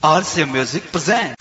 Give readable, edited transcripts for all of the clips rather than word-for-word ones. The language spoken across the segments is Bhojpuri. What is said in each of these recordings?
RCA Music presents.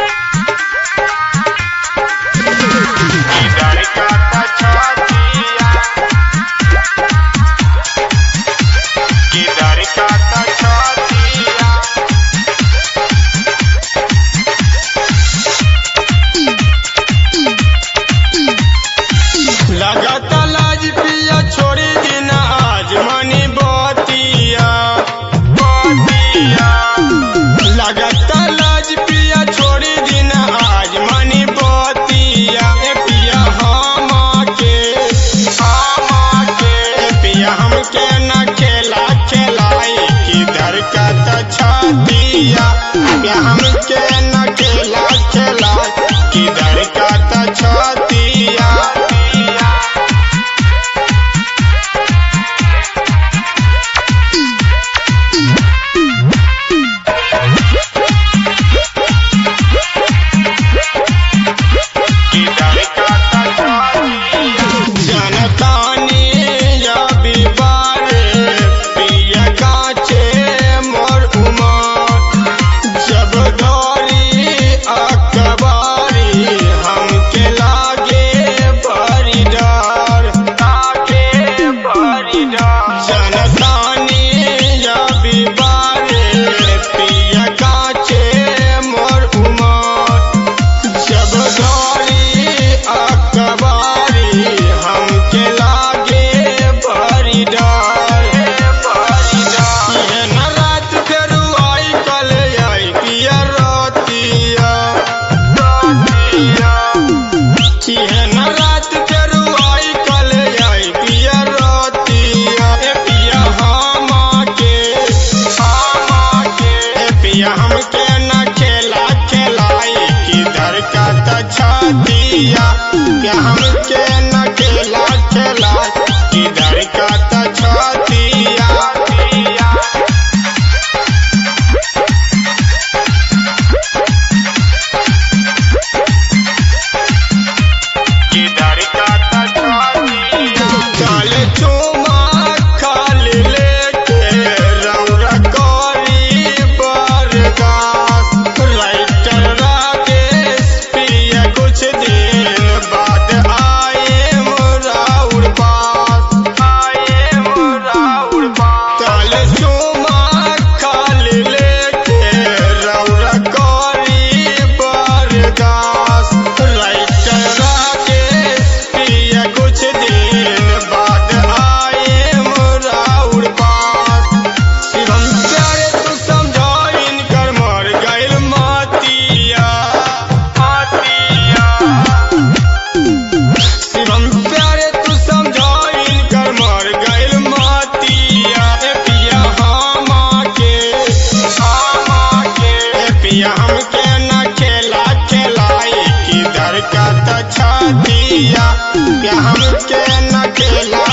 हमके न खेला खेला किधर का त छतिया हमके न खेला खेलाई किधर का त छतिया हमके न खेला खेला किधर का त छतिया किधर का त चल चुमा खाली लेके रौरा हमके न खेला खेलाई किधर का त छतिया हमके न खेला